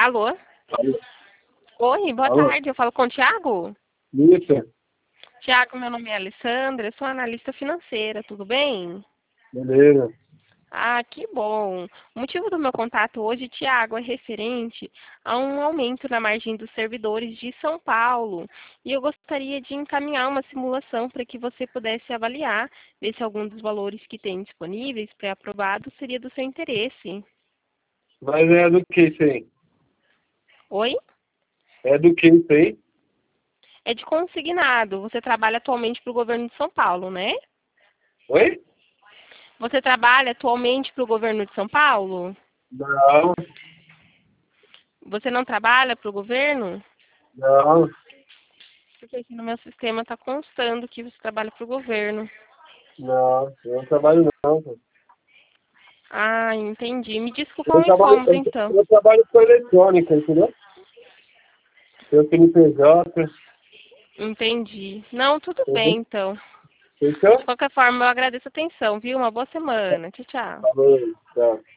Alô? Alô? Oi, boa Alô? tarde. Eu falo com o Thiago? Isso, Thiago, meu nome é Alessandra, eu sou analista financeira, tudo bem? beleza. Ah, que bom. O motivo do meu contato hoje, Thiago, é referente a um aumento na margem dos servidores de São Paulo. E eu gostaria de encaminhar uma simulação para que você pudesse avaliar, ver se algum dos valores que tem disponíveis pré-aprovado seria do seu interesse. Mas é do que isso aí? Oi? É do que isso aí? É de consignado. Você trabalha atualmente para o governo de São Paulo, né? Oi? Você trabalha atualmente para o governo de São Paulo? Não, Você não trabalha para o governo? não, Porque aqui no meu sistema está constando que você trabalha para o governo. não. Eu não trabalho não, pô. Ah, entendi. Me desculpa Eu o trabalho, incômodo, então. eu trabalho com eletrônica, entendeu? Eu tenho PJ, Entendi. Não, tudo bem, entendeu? então. De Fechou? qualquer forma, eu agradeço a atenção, viu? Uma boa semana. Tchau, tchau. Falou, tchau.